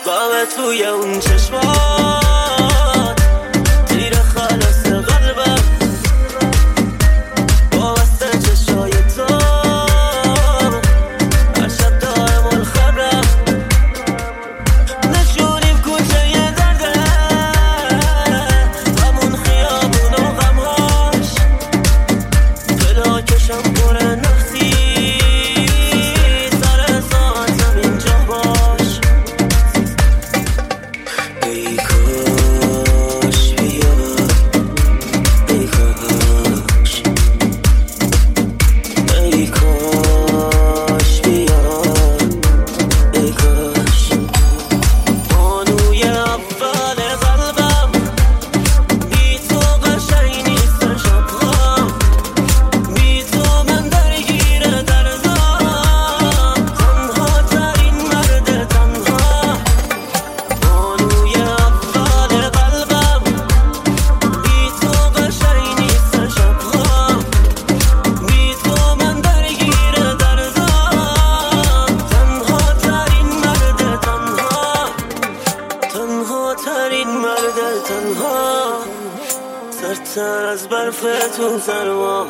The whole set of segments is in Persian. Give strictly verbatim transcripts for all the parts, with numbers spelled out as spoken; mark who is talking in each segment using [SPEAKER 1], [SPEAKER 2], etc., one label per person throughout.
[SPEAKER 1] بابه توی اون چشمات تیر خلاص قلبم واسه چشای تو هر شب دارم الخبرم نشونیم کوچه یه درده همون خیابون و غمهاش پلاکشم پر نفسی سر ساعتم اینجا باش ای کاش بیا ای کاش ای کاش بیا ای کاش بانوی اول قلبم بی تو قشنگ نیستن شبها بی تو من درگیر دردم تنها ترین مرد تنها بانوی اول قلبم بی تو قشنگ نیستن شبها بی تو من درگیر دردم تنها ترین مرد تنها تنها ترین مرد تنها سرتر از برف تو سرما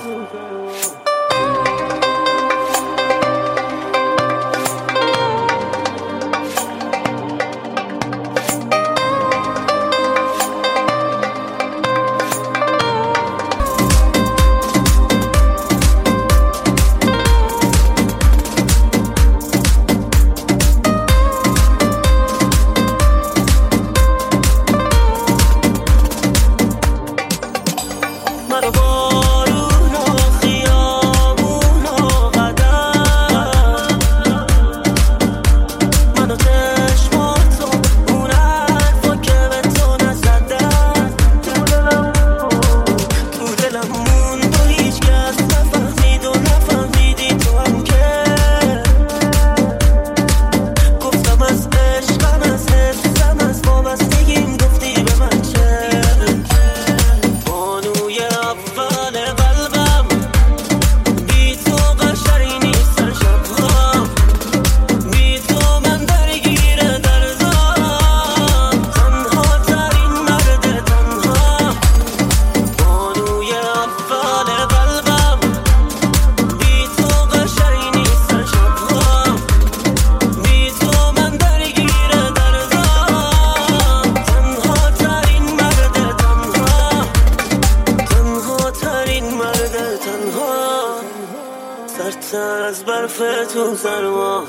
[SPEAKER 1] منو بارون و خیابون و قدم منو چشماتو اون حرفا که به تو نزدن تو دلم موند و هیچ کس نفهمید و نفهمیدی تو هم که گفتم از عشقم از حسم از وابستگیم گفتی به من چه بانوی اول قلبم بی تو قشنگ نیستن شبها بی تو من درگیر دردم تنها ترین مرد تنها بانوی اول قلبم بی تو قشنگ نیستن شبها بی تو من درگیر دردم تنها ترین مرد تنها تنها ترین مرد تنها سرتر از برف تو سرما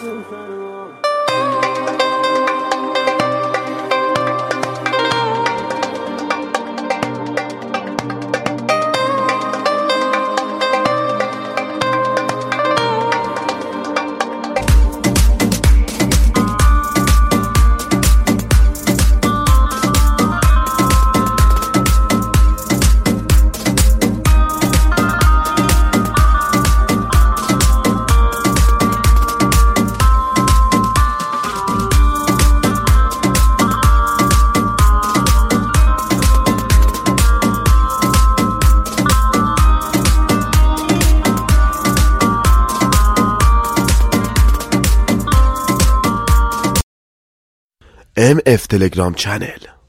[SPEAKER 2] ام اف تلگرام چنل